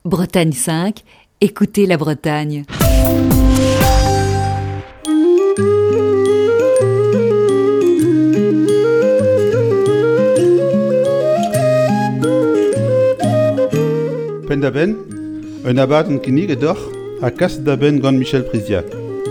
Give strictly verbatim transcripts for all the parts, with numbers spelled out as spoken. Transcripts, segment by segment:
Bretagne cinq, écoutez la Bretagne. Pen da ben, un abad un kinnig e doc'h a kas da ben gant Michel Priziac.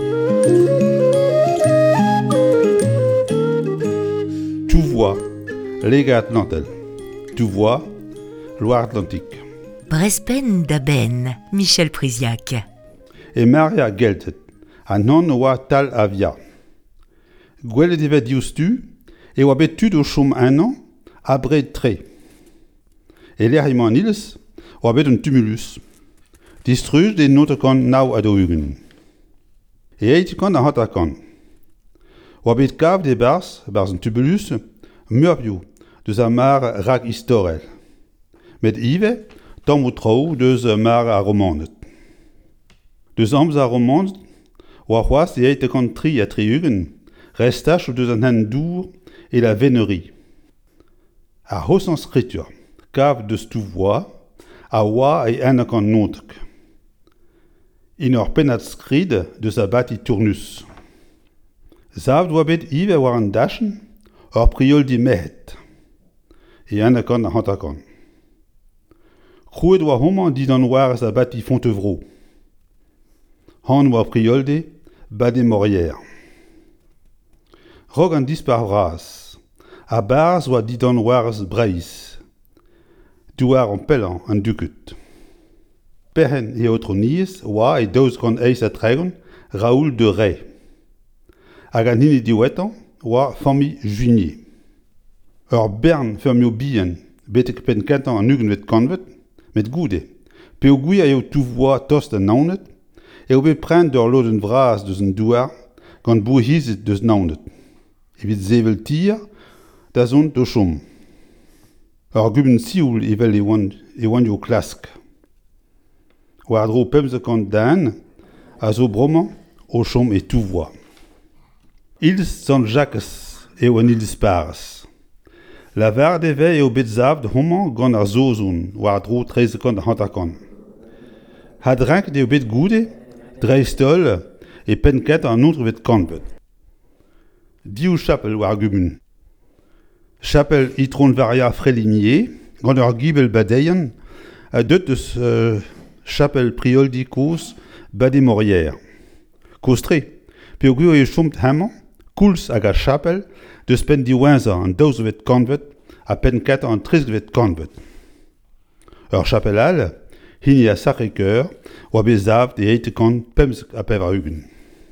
Tu vois, legat Nantel. Tu vois, Loire-Atlantique. Brespen da ben, Michel Priziac. E Maria geltet, an non oa tal avia. Gwell evet diouztu, e oa bet tud o chom un an, a bred tre. E l'er emañ nils, oa bet un tumulus. Distruj de notekant nau a do ugen. E eitikant a hantakant. Oa bet kav de bars, bars un tumulus, murbio, deus a mar rak istorel. Met ive, tam o trao deus mar a romandet. Deus amz a romandet, oa c'hoaz e eitikant tri a tri ugen, restach o deus an hen dour e la venerie. A hos an skritur, kav deus tu voa, a oa e enakant notek. In ur pennad skrid deus a bati tournus. Zav doa bet ive war an dachen, ur priol di mehet. E enakant a hantakant. Krouet oa homan dit an war a bati Fontevraud. Han oa priol de, bade morière. Rog an dispar vras. A barz oa dit an war breis. Douar an pellan an dukut. Perhen e otro nies oa e daouz gant eis a tregon Raoul de Ray. Hag an hini diwetan oa fami Junier. Ur bern fermio bien betek pen kentan an ugen vet kanvet, met goude. Pe o gwi a eo tu voa tost an naonet, e o bet prent ur loden vras deus an douar gant bou hizet deus naonet. Evit zevel tir da zont do chom. Ur guben sioul evel e oan e oan yo klask. War dro pemzekant dan, a zo broman, o chom e tu voa. Ils sant Jacques e oan ils paras. La var deve eo bet zav de homan gant ar zozoun, war dro trezekant a hantakant. Ha drank de eo bet goude, dreistol e penket an outre vet kanvet. Diou chapel war guben. Chapel itron varia frelimier, gant ur gibel badeien, a deut eus uh, chapel priol di koz bade morière. Kostre, pe o gwir e chomt hemañ, kouls hag a chapel, deus pen di oanza an daouz vet kanvet, a pen ket an trisk vet kanvet. Ur chapel al, hini a Sacré-Cœur, oa bet zav de eitekant pemz a pev a ugen.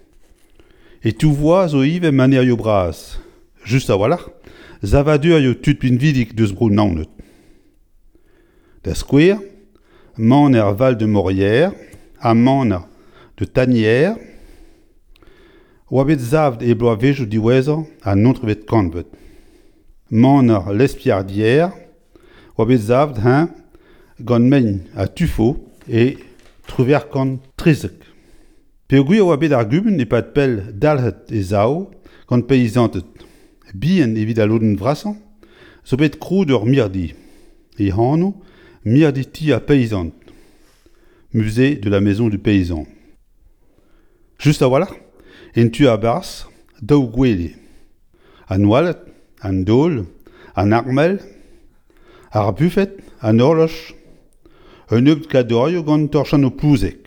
E tu voa zo ive maner yo braz. Just a walach, zavadur yo tud pin vidik deus brou naonet. Da skouer, man er val de morière, a man de tanière, oa bet zav e bloa vejo diwezor a nontre vet kanvet. Man ar lespiardière, oa bet zav hein, gant men a tufo e truver kant trizek. Pe o gwir oa bet ar guben e pat pel dalhet e zao gant peizantet. Bien evit a loden vrasan, zo bet kroud ur mirdi. E hano, mirdi ti a peizant. Musée de la maison du paysan. Just a walach, en tu a bars, daou gwele. An walet, an dol, an armel, ar buffet, an horloch, un eub kadorio gant torchan o plouzek.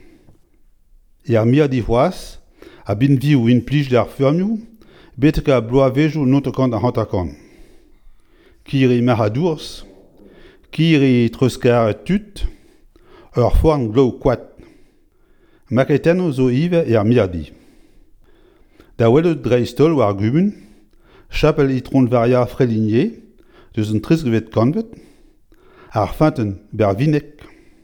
E ar mirdi c'hoaz, a bin vi ou in plij d'ar fermiou, betek a bloa vejo notekant a hantakant. Kiri maradours, kiri treuskar et tut, ur foarn glou kwad. Maketeno zo ive e ar mirdi. Da welet dreistol war guben, chapel itron varia frelinier, deus un trisk vet kanvet, ar finten ber vinek.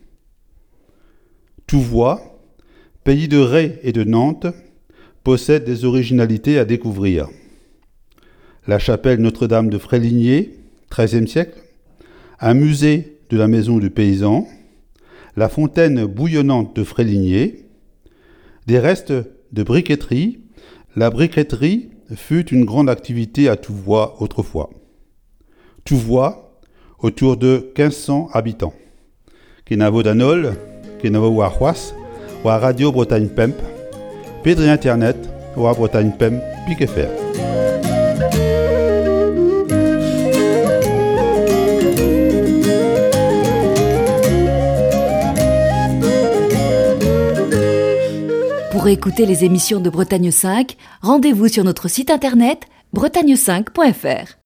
Tu vois, pays de Ray et de Nantes, possède des originalités à découvrir. La chapelle Notre-Dame de Frélinier, treizième siècle, un musée de la maison du paysan, la fontaine bouillonnante de Frélinier, des restes de briqueterie. La briqueterie fut une grande activité à Touvois autrefois. Touvois, autour de quinze cents habitants. qui n'a pas d'anol, qui n'a pas ou à Huas, ou à Radio Bretagne Pemp, puis internet, ou à Bretagne Pemp, puis que faire. Pour écouter les émissions de Bretagne cinq, rendez-vous sur notre site internet bretagne cinq point f r.